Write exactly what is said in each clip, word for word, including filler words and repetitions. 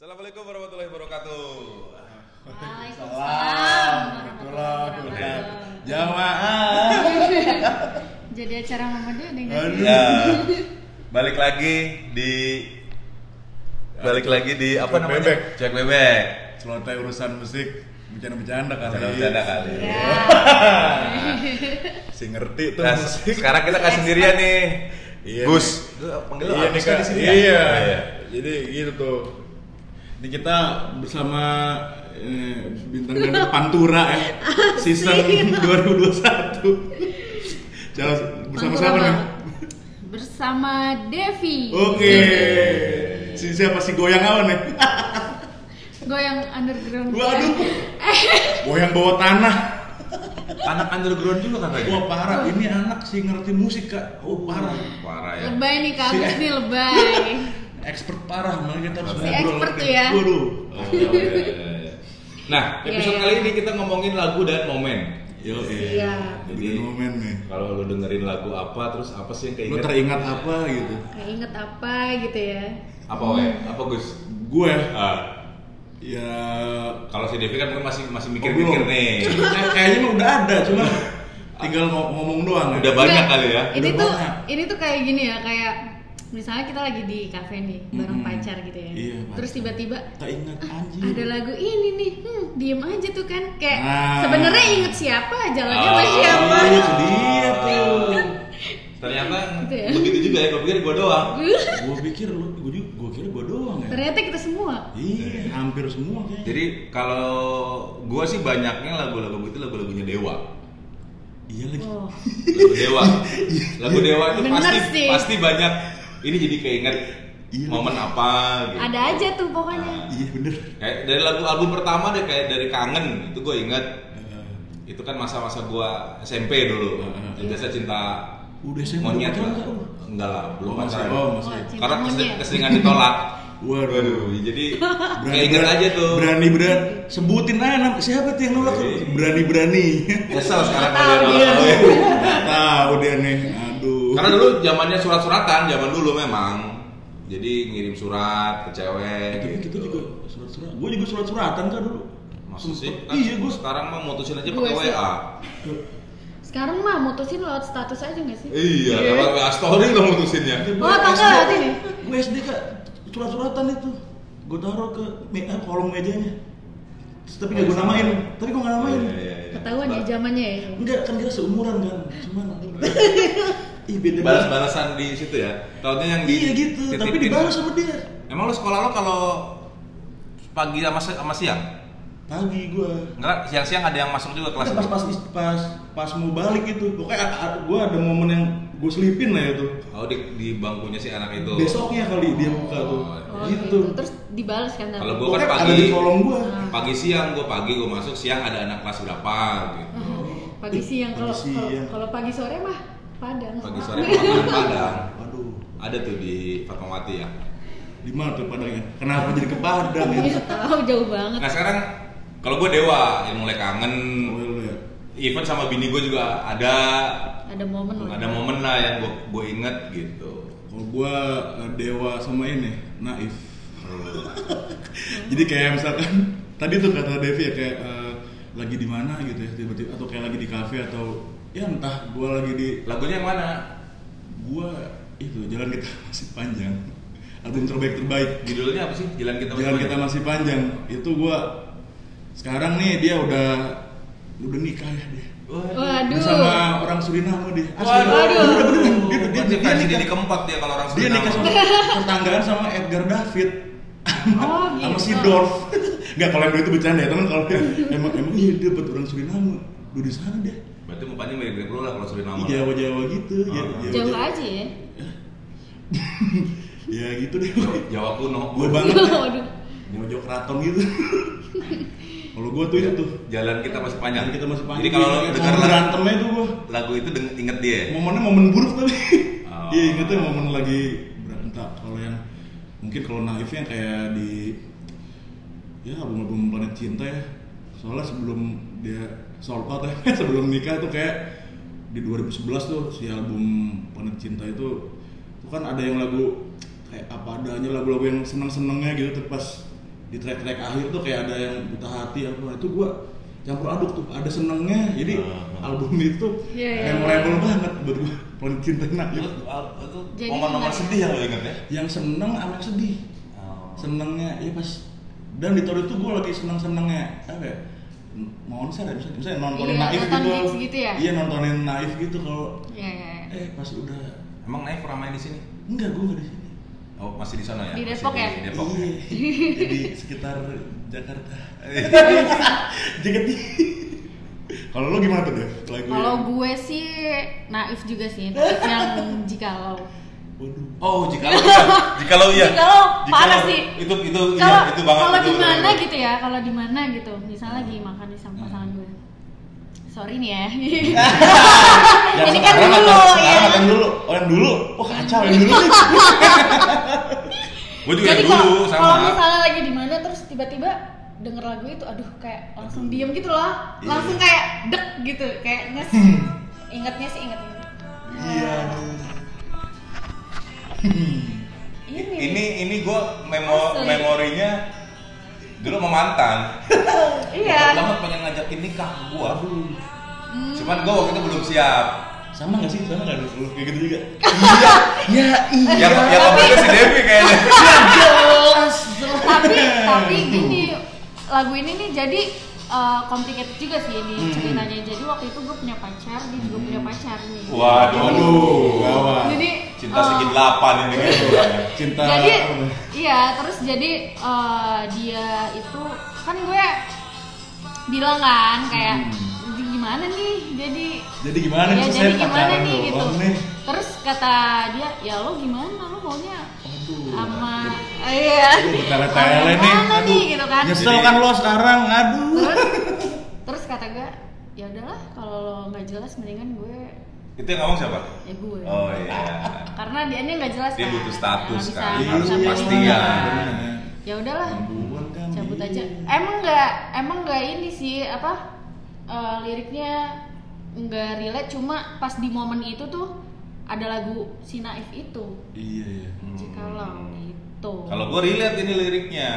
Assalamualaikum warahmatullahi wabarakatuh. Waalaikumsalam warahmatullahi wabarakatuh. Jamaah. Jadi acara Muhammadiyah nih nggak sih? Ya, balik lagi di balik lagi di apa Cuek namanya? bebek. Cuek bebek. Selesai urusan musik, bercanda-bercanda kali. Bercanda kali. Ya. Si ngerti tuh Nah, musik. sekarang kita kasih sendirian nih. Iya, Gus, lu panggil lu Iya apa nih sih Kak. di sini? Iya. ya? Oh, iya. Jadi gitu tuh. Ini kita bersama eh, bintang ganda Pantura ya. Season dua ribu dua puluh satu. Jalan bersama Pantura siapa nih? banget. Bersama Devi. Oke. Si siapa si goyang awan nih? Goyang underground. Waduh. Goyang bawah tanah. Anak underground juga katanya. Wah parah, ini anak sih ngerti musik Kak. Oh parah. Parah ya. Lebay nih Kak Agus Si- nih lebay. Expert parah, makanya kita harus Si ngobrol. expert tuh ya. Waduh. Oh, iya, iya, iya. Nah, episode Iya, iya. kali ini kita ngomongin lagu dan momen. Yo, Siap. Jadi momen nih. Kalau lu dengerin lagu apa, terus apa sih yang Lu keinget? teringat apa gitu? Kayak inget apa gitu ya? Apa we? Apa Gus? Gue Ah, ya kalau si Devi kan mungkin masih masih oh, mikir-mikir belum. nih. Kayak- Kayaknya mah udah ada, cuma tinggal ngo- ngomong doang. ya. Udah banyak Nggak, kali ya. Ini Udah tuh banyak. ini tuh kayak gini ya, kayak misalnya kita lagi di kafe nih bareng Mm-mm. pacar gitu ya. Iya, Terus pacar. tiba-tiba Tak ingat anjir. ada lagu ini nih, hmm, diem aja tuh kan kayak Nah. sebenarnya inget siapa, jalannya Oh, sama siapa. Iya, itu dia tuh. Ternyata Gitu ya. begitu juga ya, gue pikir gue doang. Gue pikir lu, gue juga, gue kira gue doang ya. Ternyata kita semua. Iya, hampir semua kayaknya. Jadi kalau gue sih banyaknya lagu-lagu itu lagu-lagunya Dewa. Iya lagi. Oh. Lagu Dewa. Lagu Dewa itu Bener pasti sih. pasti banyak. Ini jadi keinget Iya. momen apa gitu. Ada aja tuh pokoknya. Iya bener. Kayak dari lagu album pertama deh, kayak dari Kangen itu gue inget. Eh, Itu kan masa-masa gue S M P dulu. Heeh. Yang biasa cinta Udah S M P monyet pacaran lah. nggak lu? Enggak lah, belum Oh, masih. pacaran. Oh, Oh, masih. cinta Karena monyet. kesering- keseringan ditolak. Waduh. Waduh, jadi keinget aja tuh. Berani berani sebutin aja nama siapa tuh yang nolak tuh? Iya. Berani berani. Nyesel sekarang Tahu kalau dia dia nolak. tuh. Nggak tahu dia nih. Aduh. Karena dulu zamannya surat-suratan, zaman dulu memang. Jadi ngirim surat ke cewek. Tapi gitu. kita juga surat-surat. Gue juga surat-suratan kan dulu. Maksud sih? Sempet. Kan Iya gue. sekarang mah mutusin aja Gue pakai sih. W A. Sekarang mah mutusin lewat status aja gak sih? Iya, lewat W A story lo mutusinnya. Oh, atau enggak lewat ini? Gue S D Kak surat-suratan itu. Gue taruh ke me- eh, kolong mejanya. Terus, tapi gak gue namain. Tapi gue gak namain. Iya, iya, iya. Ketahuan ya zamannya ya. Enggak, kan kita seumuran kan. Cuman ih beda banget. Balas-balasan di situ ya. Tahunya yang di Iya gitu, tapi titipin. dibalas sama dia. Emang lo sekolah lo kalau pagi sama si- sama siang? Pagi gue. Enggak, siang-siang ada yang masuk juga kelas. Pas pas pas pas pas mau balik itu, pokoknya a- a- gue ada momen yang gue selipin lah itu. Oh, di, di bangkunya si anak itu. Besoknya kali dia buka tuh, Oh, gitu. gitu. Terus dibalas kan? Kalau tapi? gua kan Pokoknya pagi. ada di kolong gue. Ah. Pagi siang gue pagi gue masuk, siang ada anak kelas berapa gitu. Oh, pagi siang kalau Pagi siang. kalau- kalau pagi sore mah Padang. Pagi sore makanan Padang. Waduh, Ada tuh di Fatmawati ya. di mana tuh Padangnya? Kenapa jadi ke Padang ya? Iya tahu jauh banget. Nah sekarang kalau gue Dewa yang mulai kangen. Oh, lu ya. Even sama bini gue juga ada Ada momen lah. ada momen lah yang gue gue inget gitu. Kalau gue eh, Dewa sama ini Naif. Jadi kayak misalkan tadi tuh kata Devi ya kayak eh, lagi di mana gitu ya tiba-tiba atau kayak lagi di kafe atau ya entah gue lagi di Lagunya yang mana? gue itu jalan kita masih panjang album terbaik terbaik Judulnya apa sih? Jalan kita jalan kita masih panjang itu gue sekarang nih dia udah udah nikah ya dia Waduh. sama orang Suriname dia asli Waduh. bener bener dia dia, Dia, dia, dia dia, nikah keempat dia kalau orang dia nikah Suriname. sama tetanggaan sama Edgar David Oh, sama gitu. si Dorf nggak kalau yang dua itu bercanda ya teman kalau emang emang iya dia buat orang Suriname lu di sana deh Berarti mukanya mirip-mirip lu lah kalau Suriname. Jawa Jawa gitu ya, Oh. Jawa, Jauh Jawa. aja ya. Ya gitu deh Jawa kuno. gue banget ya Waduh. Mojo keraton gitu kalau gue tuh itu tuh Jalan kita masih panjang. kita masih panjang Jadi kalau Iya, dengar sama lagu, berantemnya itu gue lagu itu deng- inget dia. momennya momen buruk tapi Oh. iya ingetnya momen lagi berantem kalau yang mungkin kalau naifnya kayak di ya album-album Planet Cinta ya soalnya sebelum dia sold out ya sebelum nikah tuh kayak di dua ribu sebelas tuh si album Planet Cinta itu tuh kan ada yang lagu kayak apa adanya lagu-lagu yang seneng-senengnya gitu tuh pas di track-track akhir tuh kayak ada yang buta hati apa itu gue campur aduk tuh, ada senengnya. Jadi uh-huh. album itu yeah, yeah, memorable yeah. banget buat gue. Planet Cinta Naif itu momen-momen sedih yang lo inget ya? Yang seneng sama yang sedih. Oh. Senengnya ya pas dan di tour itu gue lagi seneng-senengnya apa ya? Mau konser ya, misalnya, misalnya nontonin iya, Naif nonton gitu. gitu ya? Iya nontonin Naif gitu kalau. Iya iya. Eh pas udah. Emang Naif pernah main di sini? Enggak, gue nggak di sini. Oh masih di sana ya? Di Masih Depok di ya? Depok. Iya. Jadi sekitar Jakarta. Jakarta. Kalau lo gimana tuh Dev? Kalau gue sih Naif juga sih, Naif yang Jikalau. Waduh. Oh, jikalau iya. Jikalau iya. Jikalau parah sih. Itu itu Kalo, iya, itu banget. Kalau itu, di mana itu. gitu ya, kalau di mana gitu. Misalnya lagi makan nih sama pasangan gue. Sorry nih ya. Ini kan dulu ya. Sekarang yang dulu. Oh yang dulu. Oh kacau yang dulu nih. Gue juga Jadi yang dulu sama. Kalau misalnya lagi di mana terus tiba-tiba denger lagu itu, aduh kayak langsung diem gitu loh. Iya. Langsung kayak dek gitu, kayak nges. Ingatnya sih ingat ingat. Iya. Ini ini ini gue memo Asli. memorinya dulu sama mantan. Iya. Gua banget pengen ngajakin nikah gue. Hmm. Cuman gue waktu itu belum siap. Sama nggak sih? Sama nggak lu kayak gitu juga? Iya. Ya iya. Yang yang ngomong itu si Devi kayaknya. Jelas. tapi tapi gini, lagu ini nih jadi uh, complicated juga sih ini Hmm. ceritanya. Jadi waktu itu gue punya pacar, dia juga punya pacar nih. Waduh, gawat. Jadi cinta uh, segi delapan ini kayaknya. Cinta. jadi apa nih? iya, terus jadi uh, dia itu kan gue bilang kan kayak Hmm. gimana nih jadi Jadi gimana ya nih? jadi Saya gimana pacaran nih gitu. doang nih. Terus kata dia, ya lo gimana, lo maunya Aduh. sama iya Aduh, bertele-tele sama nih. gimana Aduh. nih gitu kan. Nyesel Jadi- kan lo sekarang, aduh. Terus terus kata gue, ya udahlah kalau lo nggak jelas mendingan gue Itu yang ngomong siapa? ya gue. Oh iya. Karena dia nya nggak jelas Dia kan. butuh status Nggak bisa, kan, nggak harus bisa kepastian. bilang. Ya udahlah, Perempuan kan. cabut iya. aja. Emang nggak emang nggak ini sih apa eh, liriknya nggak relate, cuma pas di momen itu tuh ada lagu si Naif itu. Iya iya. Jikalau itu. Kalau gue relate ini liriknya.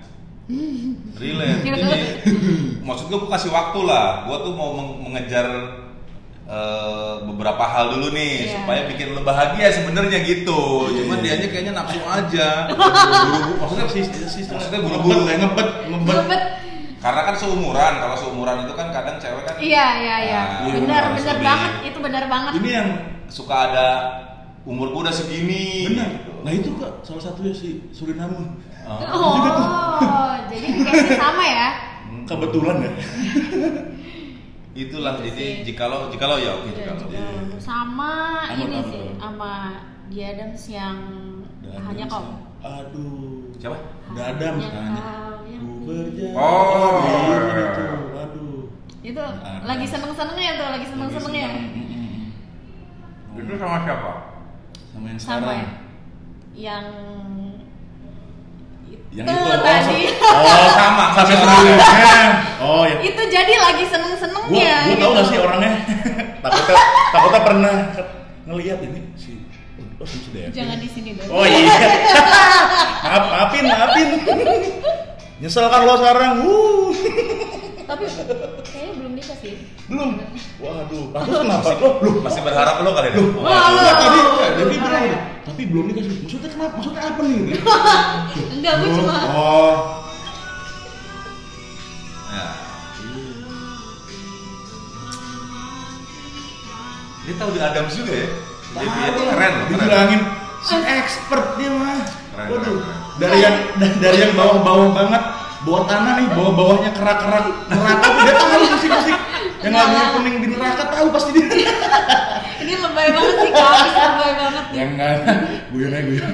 Relate. Gitu. Jadi maksud gue kasih waktu lah. Gue tuh mau meng- mengejar eh, beberapa hal dulu nih Iya. supaya bikin lo bahagia sebenarnya gitu. Cuman dianya kayaknya nafsu aja. Buru-buru. Maksudnya sih sih maksudnya buru-buru. ngebet ngebet ngebet. Ngebet. Karena kan seumuran. Kalau seumuran itu kan kadang cewek kan Iya iya iya. Ah, Benar harus benar lebih- banget, itu benar banget. Ini yang suka ada umur gue udah segini. benar. gitu. Nah itu kak salah satunya si Suriname. Oh, jadi kayaknya sama ya. Kebetulan ya. Itulah Gitu jadi sih. jikalau jikalau ya oke Iya, jikalau. juga. Sama Apa, ini apa, sih, apa? sama dia Adams yang Dan hanya kau. Aduh. Siapa? Dadam Hanya kan. kau yang Ku berjalan. Oh. Iya, itu. Aduh. Itu Adam. lagi seneng-senengnya tuh, lagi seneng-senengnya. Lagi seneng. Mm-mm. Itu sama siapa? Sama yang Sama sekarang. ya. Yang Yang itu itu oh, tadi. Oh, sama sampai sama sebelumnya. Oh, ya. Itu jadi lagi Gua seneng-senengnya. gua tahu gitu. gak sih orangnya? takutnya takutnya pernah ke- ngelihat ini si oh si Devi. Jangan di sini dong. Oh iya. Maaf, maafin, maafin. Nyesel kan lo sekarang. Uh. Tapi kayaknya belum nikah sih. Belum. Waduh, terus kenapa? Lo belum Masih berharap lo kali ya? Wah, lo. Enggak, tadi Oh, Devi parah bilang ya? tapi belum nikah sih. Maksudnya kenapa? Maksudnya apa nih? Enggak, gue cuma Oh. Ya. Dia tahu di Adams juga ya? Dia dia Tahu. keren loh, keren. Dibilangin si expert dia mah. Keren, Waduh. keren, keren. Dari yang dari yang bawah-bawah banget, bawah tanah nih, bawah-bawahnya kerak-kerak neraka tuh dia tahu musik-musik. Yang lagunya kuning di neraka tahu pasti dia. ini lebay banget sih, Kak. Bisa lebay banget nih. Yang enggak guyon aja guyon.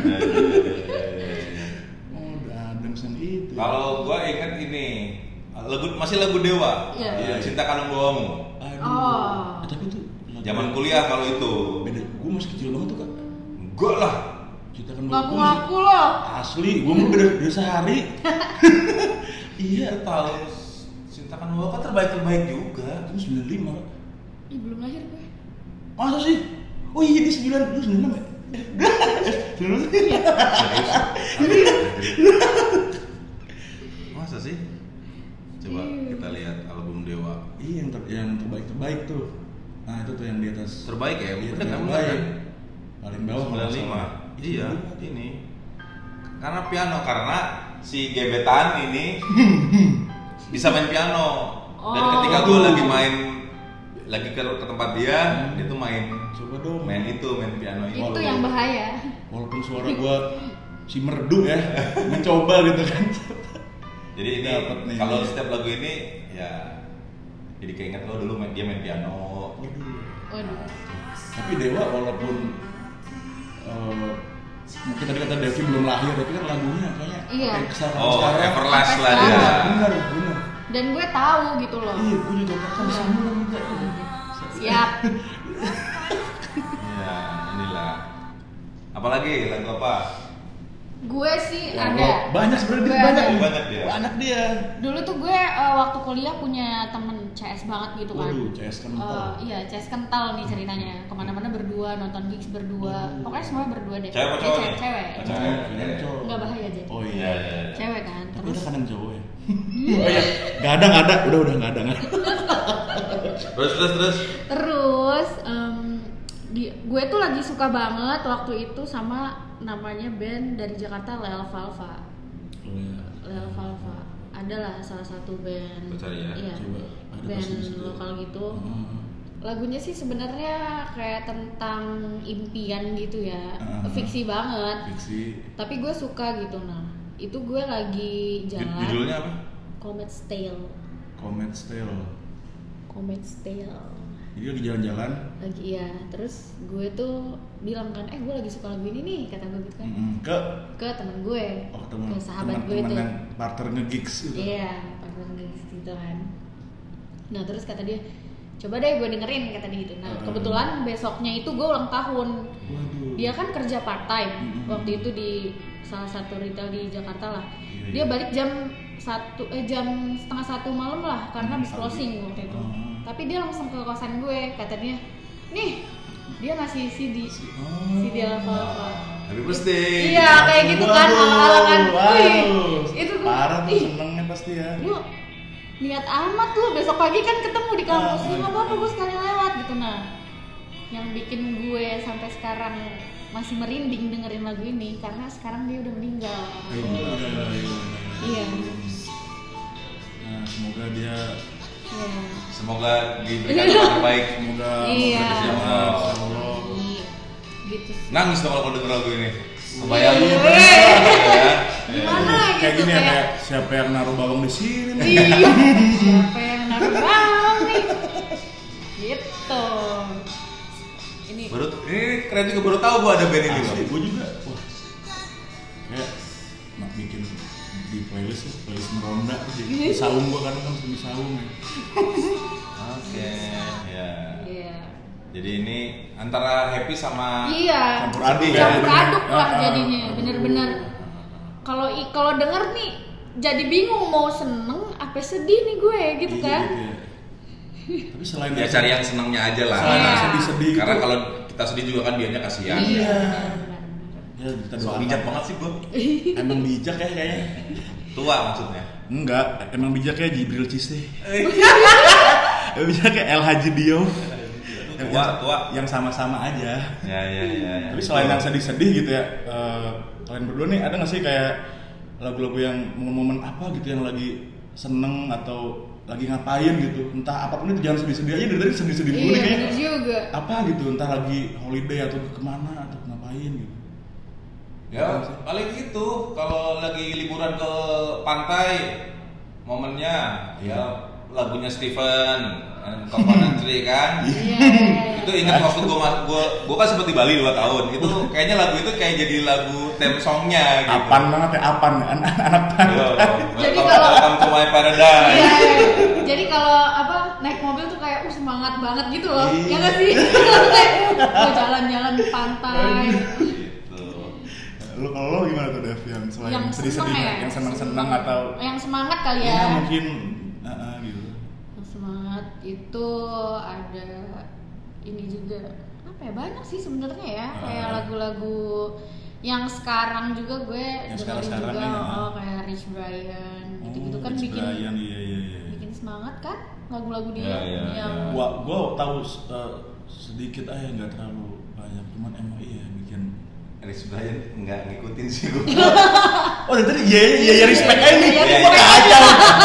Oh, udah Adam sang itu. Kalau gua inget ini lagu masih lagu Dewa. Iya. Ya, Cinta Kanung Bawamu. Aduh. Oh. Eh, tapi itu Zaman kuliah kalau itu. beda. Gua masih kecil banget tuh, Kak. Enggak lah. Kita kan Ngaku-ngaku loh. asli, gua mau beda, beda sehari. Iya, Dia tahu Cinta Kanung Bawamu kan terbaik-terbaik juga. itu sembilan puluh lima. Ih, belum lahir gue. Masa sih? Oh iya di sembilan puluh sembilan ya? sembilan puluh Serius. sih? Coba kita lihat album Dewa. Iya yang ter yang terbaik terbaik tuh. Nah itu tuh yang di atas. Terbaik ya? Iya, Bener nggak terbaik. bener? Paling bawah sembilan puluh lima. kalau Iya, ini. Karena piano, karena si gebetan ini bisa main piano. Dan Oh. ketika gue lagi main, lagi ke, ke tempat dia, Hmm. dia tuh main, Coba dong. main itu, main piano itu. Itu yang bahaya. Walaupun suara gua si merdu ya, mencoba gitu kan. Jadi ini Dapet nih. kalau setiap lagu ini ya jadi keinget lo dulu main, dia main piano. Waduh. Waduh. Tapi Dewa walaupun uh, mungkin tadi kata Devi belum lahir, tapi kan lagunya kayaknya Iya. kayak kesal Oh, sekarang. Everlast Sampai lah dia. sekarang. Benar, benar. Dan gue tahu gitu loh. Iya, gue juga kan semua juga. Siap. Ya, inilah. Apalagi lagu apa? Gue sih Ya, ada. banyak sebenarnya dia Gue banyak. ada. Banyak dia. Banyak dia. Dulu tuh gue uh, waktu kuliah punya temen C S banget gitu kan. Waduh, C S kental. Uh, iya, C S kental nih ceritanya. Kemana-mana berdua, nonton gigs berdua. Waduh. Pokoknya semuanya berdua deh. Cewek apa Dia cowok cewek, nih? cewek. Oh, Cewek, cewek. kirain cowok. Nggak bahaya jadi. Oh Iya, iya. iya. Cewek kan. Tapi Terus ada kadang cowok ya. Oh iya, nggak ada, nggak ada. Udah, udah nggak ada, nggak ada. Terus terus terus. terus em, di, gue tuh lagi suka banget waktu itu sama namanya band dari Jakarta, Lel Valva. Oh iya. Lel Valva adalah salah satu band, Gua cari ya. iya, Coba, ada band pasti di situ. lokal gitu. Oh. Lagunya sih sebenarnya kayak tentang impian gitu ya, Ah. fiksi banget. Fiksi. Tapi gue suka gitu. Nah, itu gue lagi Ju- jalan. Judulnya apa? Comet's Tale. Comet's Tale. Comet's Tale. Jadi lagi jalan-jalan. Lagi iya. Terus gue tuh bilang kan, eh gue lagi suka lagu ini nih, kata gue gitu kan. Mm-mm. Ke Ke temen gue, oh, teman ke sahabat gue teman tuh. yang partner nge-gigs gitu. Iya, partner gitu kan. Nah terus kata dia, coba deh gue dengerin, kata dia gitu. Nah Uh. kebetulan besoknya itu gue ulang tahun. Waduh. Dia kan kerja part time Mm-mm. waktu itu di salah satu retail di Jakarta lah. Iya, Dia iya. balik jam satu eh jam setengah satu malam lah karena Hmm, habis pagi. closing waktu itu. Oh. Tapi dia langsung ke kosan gue, katanya, nih dia ngasih C D, Oh. C D Alfa-Alfa. Happy birthday. Iya kayak gitu kan, ala-ala kan. Wih, Waduh. itu tuh, Parah tuh, ih, senengnya pasti ya. lu niat amat lu, besok pagi kan ketemu di kampus, Ah, ya nggak ah, apa-apa ah. gue sekali lewat gitu. Nah yang bikin gue sampai sekarang masih merinding dengerin lagu ini karena sekarang dia udah meninggal. Iya, iya, iya, iya. Iya. Nah, semoga dia Iya. Semoga diberikan yang terbaik. semoga Iya. berkesempatan, insya Allah. Iya. Gitu sih. Nangis dong kalau denger lagu ini. Kebayang. Iya. Ya. Gimana Kayak gitu gini ya, kayak, kayak siapa yang naruh bawang di sini nih? iya, siapa yang naruh bawang nih? Gitu. Ini Baru ini keren juga, baru tahu gua ada band ini loh. Asli, gue juga. Wah, kayak nak bikin di playlist ya, playlist meronda tuh jadi di saung gue kadang kan di saung ya. Oke, ya. iya. Jadi ini antara happy sama Iya. Campur aduk ya. Campur aduk lah Ah, ah. jadinya, bener-bener. Kalau i- kalau denger nih jadi bingung mau seneng apa sedih nih gue gitu Iya, kan. gitu ya. Tapi selain ya cari yang senengnya aja lah. selain Iya. yang sedih-sedih Karena gitu, kalau kita sedih juga kan dianya kasihan. Iya. ya kita So doakan. bijak banget sih gua. Emang bijak ya kayaknya. Tua maksudnya. Enggak, emang bijaknya Jibril Ciste. Emang bijaknya El Haji Dio. Yang- Tua, yang- tua. Yang sama-sama aja. Ya ya ya. ya. Tapi selain yang sedih-sedih gitu ya, eh, kalian berdua nih ada nggak sih kayak lagu-lagu yang momen-momen apa gitu yang lagi seneng atau lagi ngapain gitu, entah apapun itu, jangan sedih-sedih aja, dari tadi sedih-sedih dulu Iya, nih kayaknya. bener juga. Apa gitu, entah lagi holiday atau kemana atau ngapain gitu. Ya paling gitu kalau lagi liburan ke pantai momennya ya lagunya Steven and Coconut Tree kan. Iya. Itu ingat waktu gua mas- gua gua kan sempat di Bali dua tahun. Itu kayaknya lagu itu kayak jadi lagu theme songnya gitu. Apan banget ya, apan, anak anak Yo, Jadi welcome- kalau- welcome to my paradise. Iya, iya. Jadi kalau apa naik mobil tuh kayak uh semangat banget gitu loh. Iya. Ya nggak sih? Kayak uh, jalan-jalan di pantai. Gitu. Lu kalau lo gimana tuh Dev, yang selain Yang sedih-sedih, seneng ya? yang senang-senang atau yang semangat kali ya ya. mungkin uh, uh, gitu. Yang semangat itu ada ini juga apa ya, banyak sih sebenarnya ya, kayak Ah. lagu-lagu yang sekarang juga gue Yang dengerin sekarang-sekarang juga nih, ya. oh, kayak Rich Brian gitu-gitu Oh, kan Rich bikin Brian, iya iya iya. bikin semangat kan lagu-lagu dia Iya, iya, yang iya. Gua gua tahu uh, sedikit aja nggak terlalu banyak, cuman emang iya bikin. Rich Brian nggak ngikutin sih gue. Oh tadi iya iya iya respect aja nih. Iya, iya. Kacau.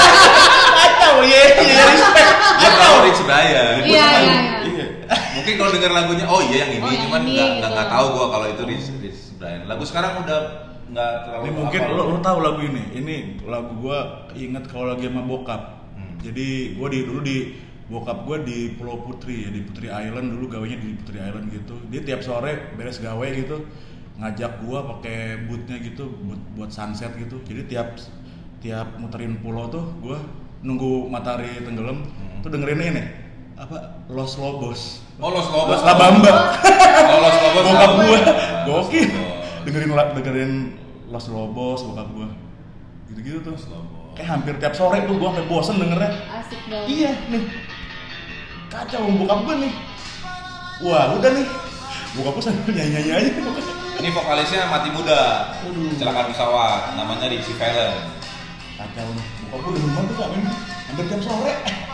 Kacau iya iya respect. Dia tahu Rich Brian. Iya, Cuman, iya, Iya. Mungkin kalau denger lagunya, oh iya yang ini, Oh, yang cuman ini, nggak gitu. nggak nggak tahu gue kalau itu Rich, Rich Brian. Lagu sekarang udah nggak terlalu. Ini mungkin hafal. lo lo tahu lagu ini. Ini lagu gua inget kalau lagi sama bokap. Hmm. Jadi gua di dulu di bokap gua di Pulau Putri ya, di Putri Island dulu gawenya di Putri Island gitu. Dia tiap sore beres gawe gitu ngajak gua pakai bootnya gitu buat buat sunset gitu. Jadi tiap tiap muterin pulau tuh gua nunggu matahari tenggelam Hmm. tuh dengerin ini apa Los Lobos. Oh Los Lobos. Los La Bamba. Oh Los Lobos. Bokap tahu. gua Los gokil. Lobos. Dengerin la- dengerin Los Lobos bokap gua. Gitu-gitu tuh. Los Lobos. Kayak hampir tiap sore tuh gua sampai bosen dengernya. asik banget Iya nih. Kacau bokap gua nih. Wah, udah nih. Bokap gua sambil nyanyi-nyanyi aja. Ini vokalisnya mati muda. Aduh. Kecelakaan pesawat. Namanya Richie Valens. Kacau nih. Bokap gua udah rumah tuh Kak, ini. Hampir tiap sore.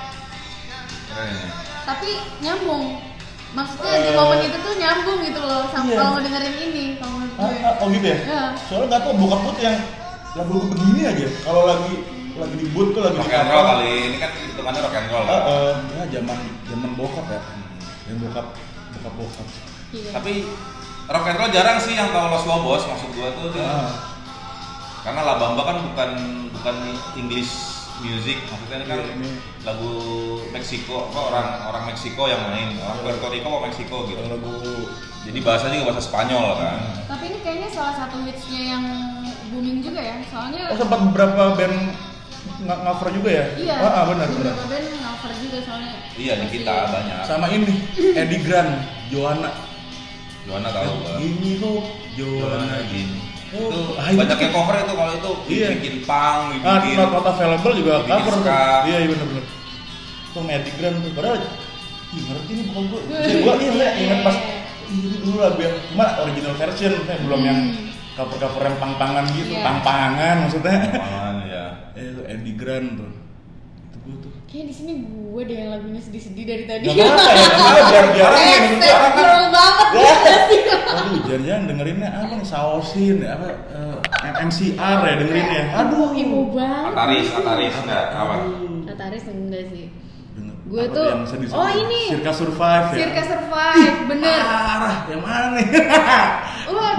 Keren ini. tapi nyambung maksudnya di Eh, momen itu tuh nyambung gitu loh sama iya. kalau ngedengerin ini kalau menurut Ah, gue ah, oh gitu ya? Iya. Soalnya nggak tau bokap gua tuh yang lagu begini aja. Kalau lagi lagi di boot tuh lagi Rock di and roll kapal. kali ini kan hitungannya rock and roll. Ah, kan? eh, ya zaman zaman bokap ya. Yang bokap bokap bokap. Iya. Tapi rock and roll jarang sih yang tahu Los Lobos maksud gua tuh dia. Ah. Karena La Bamba kan bukan bukan English music, maksudnya ini kan Iya, ini. lagu Meksiko, apa orang orang Meksiko yang main, orang Puerto Rico atau Meksiko gitu. Kalau lagu Jadi bahasanya juga bahasa Spanyol kan. Tapi ini kayaknya salah satu hitsnya yang booming juga ya, soalnya oh sempat beberapa band ng- cover juga ya? iya, Ah, ah, benar benar. beberapa band cover juga soalnya. Iya di masih- kita banyak. Sama ini Eddie Grant, Joanna. Joanna tahu gua. Gini hope Joanna. gini. Oh, Itu ah, banyak itu- yang cover itu kalau itu Iya. bikin punk, Ah, bikin not, not available juga dibikin cover tuh. ska. Iya, iya benar benar. Tuh sama Eddie Grant tuh. Padahal ih ngerti nih bukan gua. Saya gua iya iya, ingat pas ini dulu lagu yang cuma original version kan belum yang Hmm. cover-cover yang pang-pangan gitu, Iya. pang-pangan maksudnya. Apaan ya. Eh itu Eddie Grant tuh. Itu gua tuh. Kayak di sini gue deh yang lagunya sedih-sedih dari tadi. Gak apa-apa ya, maksudnya biar biar Eh, sad girl banget Ya. gitu sih. Aduh, jangan-jangan dengerinnya apa nih? Saosin ya apa? eh, M C R ya dengerinnya. Aduh. Imo banget. Ataris, Ataris enggak apa. Ataris enggak sih. Denger- Gue apa tuh- yang sedih-sedih? oh, ini. Circa Survive ya. Circa Survive, bener. Parah, yang mana nih? Wah.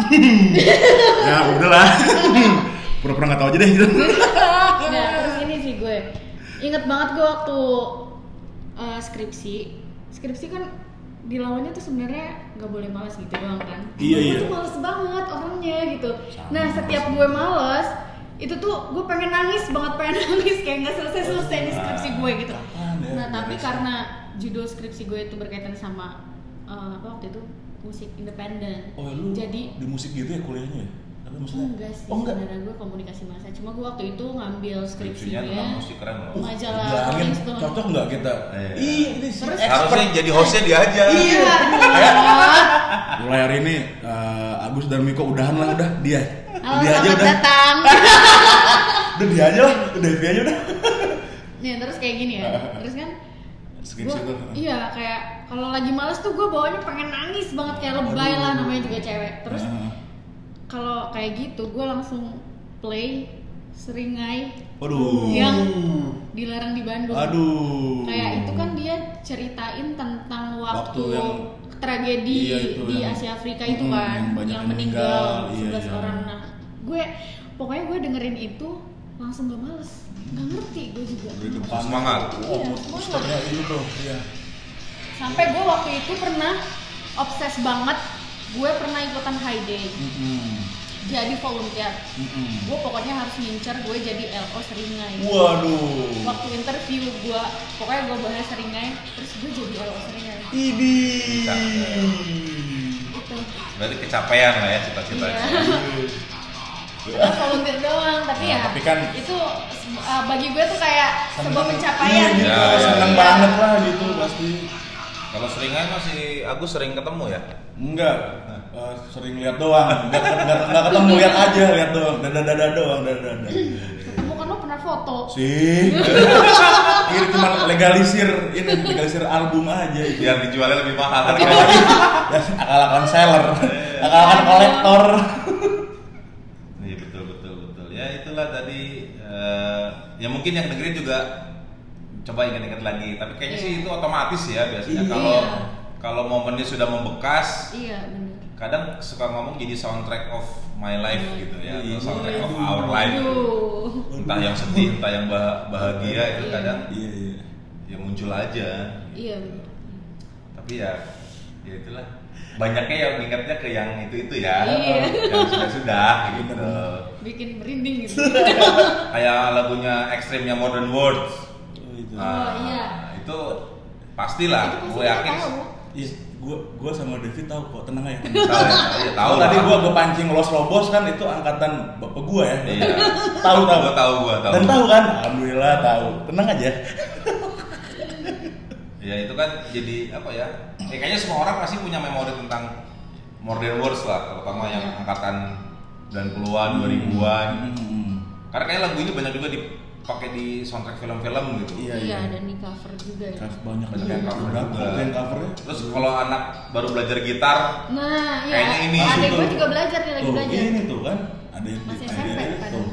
Ya udahlah. Pura-pura nggak tahu aja deh gitu. Nah, terus ini sih gue inget banget gue waktu uh, skripsi. Skripsi kan dilawannya tuh sebenarnya nggak boleh malas gitu doang kan. Iya, Gue iya. tuh males banget orangnya gitu. Sama, Nah, setiap gue males itu tuh gue pengen nangis banget, pengen nangis kayak nggak selesai selesai di skripsi gue gitu. Apaan ya? Nah, tapi Beres. karena judul skripsi gue itu berkaitan sama uh, apa waktu itu musik independen. Oh, lu Jadi di musik gitu ya kuliahnya ya? Tapi maksudnya enggak sih, Oh enggak. sebenarnya gue komunikasi massa. Cuma gue waktu itu ngambil Skripsinya skripsinya tentang musik keren loh. Uh, majalah bilangin, Rolling Stone. cocok nggak kita? Iya. Ih, ini si Terus- expert. Harusnya jadi hostnya dia aja. Iya. Mulai hari ini eh, Agus dan Miko udahan lah udah dia. Halo, dia aja selamat udah. datang. Udah dia aja lah, udah dia aja udah. Nih, terus kayak gini ya. Terus kan Skripsi gua- tuh. iya kayak kalau lagi males tuh gue bawanya pengen nangis banget kayak lebay lah, namanya juga cewek. Terus Ah. kalau kayak gitu gue langsung play Seringai Waduh. yang dilarang di Bandung. Aduh. Kayak itu kan dia ceritain tentang waktu, Waktu yang- tragedi Iya, itu di yang- Asia Afrika itu Mm, kan, yang banyak yang yang meninggal meninggal. Iya, sebelas iya. orang. Nah, gue pokoknya gue dengerin itu langsung gak males, gak ngerti gue juga. Di depan. Semangat. Oh, Iya, posternya itu tuh. Iya. Sampai gue waktu itu pernah obses banget, gue pernah ikutan high day, Mm-mm. jadi volunteer. Mm-mm. Gue pokoknya harus ngincer gue jadi L O Seringai. Waduh. Waktu interview gue, pokoknya gue bahas Seringai, terus gue jadi L O Seringai. Ini. Itu. Berarti kecapean lah ya cita-citanya. Iya. Kita volunteer doang, tapi Nah, ya tapi kan- itu uh, bagi gue tuh kayak sebuah Seneng. pencapaian Iya, gitu. gitu. Ya, ya, Seneng ya. banget lah gitu pasti. Kalau seringan masih Agus sering ketemu ya? Enggak. Nah, uh, sering lihat doang, nggak nggak nggak ketemu, lihat aja, lihat doang, dada dada doang, dada dada. Ketemu kan lo pernah foto. Sih, ini cuma legalisir, ini legalisir album aja itu. Biar dijualnya lebih mahal. Akal-akalan seller, akal-akalan kolektor. Iya betul betul betul. Ya itulah tadi. Uh, ya mungkin yang dengerin juga coba ingat-ingat lagi. Tapi kayaknya Iya. sih itu otomatis ya biasanya Iya. kalau kalau momennya sudah membekas. Iya benar. Kadang suka ngomong jadi soundtrack of my life gitu ya, atau Iya. soundtrack of our life. Aduh. Entah yang sedih, entah yang bah- bahagia itu Iya. kadang Iya iya. ya muncul aja. Iya benar. Tapi ya, ya itulah. Banyaknya yang ingatnya ke yang itu-itu ya, Iya. yang sudah-sudah gitu. Bikin merinding gitu. Kayak lagunya ekstrimnya Modern Words. Oh, itu. Oh, iya. Itu pastilah, Itu pasti gue kita yakin. tahu. Iya, gua gua sama David tahu kok, tenang aja. Tahu ya, iya, tahu Tadi lah. gua gua pancing Los Lobos kan itu angkatan bapak gua ya. Iya. Tahu tahu. Gua tahu, gua tahu. Dan tahu kan? Alhamdulillah tahu. Tenang aja. Ya itu kan jadi apa ya? Eh, kayaknya semua orang pasti punya memori tentang Modern Words lah, terutama yang angkatan sembilan puluhan, dua ribuan. Hmm. Karena kayak lagu ini banyak juga dipakai di soundtrack film-film gitu. Iya, Iya, iya. dan di cover juga ya. Cover banyak Banyak yang cover Berapa juga. tuh yang covernya? Terus kalau anak baru belajar gitar, Nah, iya. Kayaknya ini. Adek gue Tuh. juga belajar nih lagi Tuh, belajar. ini tuh kan ada yang Masih ada S M P yang- kan? tuh.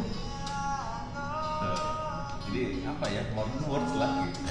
eh, jadi apa ya? Modern Words lah gitu.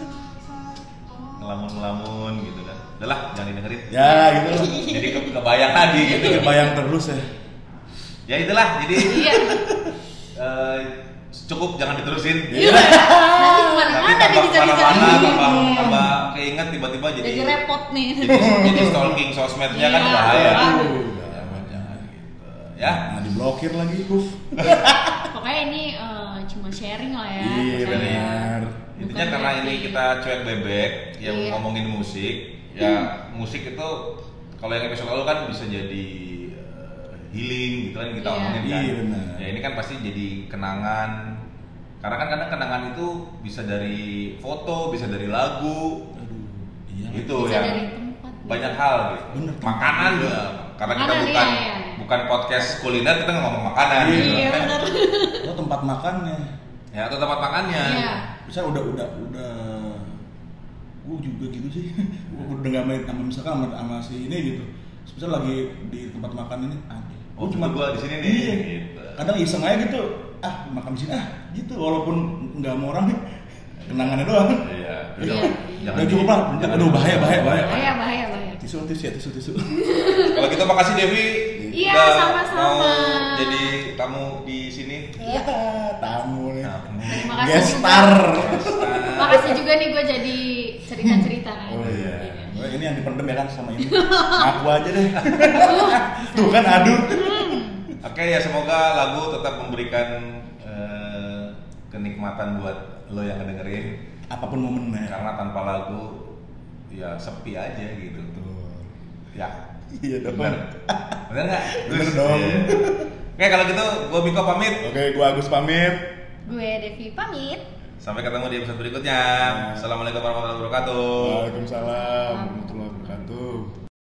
Ngelamun-ngelamun gitu kan. Udah lah, jangan didengerin. Ya gitu loh. Jadi ke kebayang lagi gitu. Jadi kebayang terus ya. Ya itulah, jadi Iya. eh, cukup jangan diterusin. Iya. Nanti kemana-mana Nanti nih tambah bisa bisa. kemana-mana, tambah, tambah keinget tiba-tiba jadi Jadi repot nih. jadi, jadi stalking sosmednya kan Iya. bahaya. Aduh. Jangan, jangan gitu. Ya, Nah, diblokir lagi, Uf. Pokoknya ini eh, cuma sharing lah ya. Iya, Pokoknya. benar. intinya Bukan karena ini berarti- kita cuek bebek yang Iya. ngomongin musik, ya musik itu kalau yang episode lalu kan bisa jadi eh, healing gitu kan kita Iya. omongin kan. Iya, benar. Ya ini kan pasti jadi kenangan. Karena kan kadang kenangan itu bisa dari foto, bisa dari lagu, Aduh. Iya. gitu Bisa ya. dari tempat. Banyak hal gitu. Bener. Makanan juga. Karena kita Makanan, bukan iya, iya. bukan podcast kuliner, kita nggak ngomong makanan Iya. gitu. Iya benar. Itu tempat makannya. Ya atau tempat makannya. Iya. Bisa udah udah udah gua juga gitu sih. Gua udah nggak main sama misalkan sama, sama si ini gitu. Misal lagi di tempat makan ini ada. Oh, cuma gua di sini nih. Iya. Gitu. Kadang iseng aja gitu. Ah, makan di sini ah, gitu walaupun nggak mau orang nih. Kenangannya doang. Iya. Iya. Udah cukup lah. Aduh, bahaya, bahaya, bahaya. Bahaya bahaya bahaya. Tisu, tisu ya, tisu, tisu. Kalau gitu makasih Devi. Iya, udah sama-sama. Mau jadi tamu di sini. Iya, tamu nih. Tamu. Terima kasih Guest juga. star. Makasih juga nih gue jadi cerita-cerita kan. Oh iya. Oh, ini yang dipendem ya kan sama ini. Ngaku aja deh. Tuh kan aduh. Oke ya, semoga lagu tetap memberikan eh, kenikmatan buat lo yang ngedengerin. Apapun momennya. Karena tanpa lagu ya sepi aja gitu. Betul. Ya. Iya dong. Bener. Bener nggak? Bener Gus? dong. Iya. Oke kalau gitu, gue Biko pamit. Oke, gua Agus pamit. Gue Devi pamit. Sampai ketemu di episode berikutnya. Assalamualaikum warahmatullahi wabarakatuh. Waalaikumsalam warahmatullahi wabarakatuh.